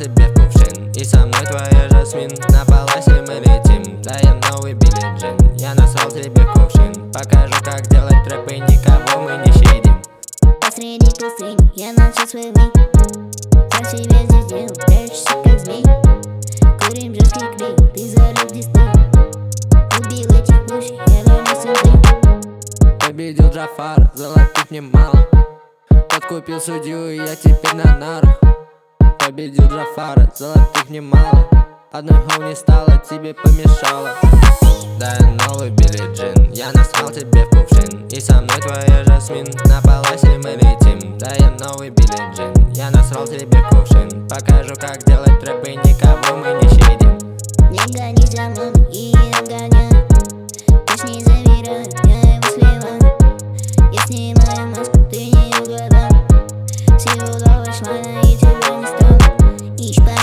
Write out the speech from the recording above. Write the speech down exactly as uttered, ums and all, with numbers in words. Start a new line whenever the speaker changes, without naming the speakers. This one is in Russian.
тебе в кувшин, и со мной твоя Жасмин. На полосе мы летим, даем новый Билли Джин. Я насрал тебе в кувшин, покажу, как делать трэп, и никого мы не щадим.
Посреди пустыни я начал свой миг. Как себя здесь делал, прячешься как змей. Курим жесткий клей, ты залил дисплей. Убил этих пущей, я вернулся ты.
Победил Джафара, золотых немало. Подкупил судью, и я теперь на нарах. Победил Джафара, золотых немало. Одной хоу не стало, тебе помешало. Дай новый Билли Джин, я насрал тебе в кувшин, и со мной твоя Жасмин. На полосе мы летим, даем новый Билли Джин. Я насрал тебе в кувшин, покажу, как делать трэп, и никого мы не щадим.
Не гони за мной и не догоняй. Песни завирают, я его сливаю. Я снимаю маску, ты не угадал. Всего два шлана и тебя не стало. Ищ